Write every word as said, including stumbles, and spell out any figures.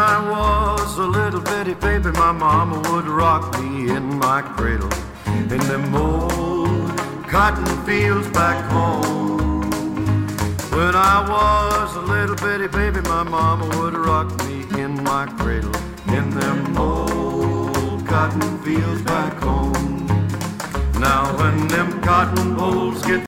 I was a little bitty baby, my mama would rock me in my cradle in them old cotton fields back home. When I was a little bitty baby, my mama would rock me in my cradle in them old cotton fields back home. Now when them cotton bolls get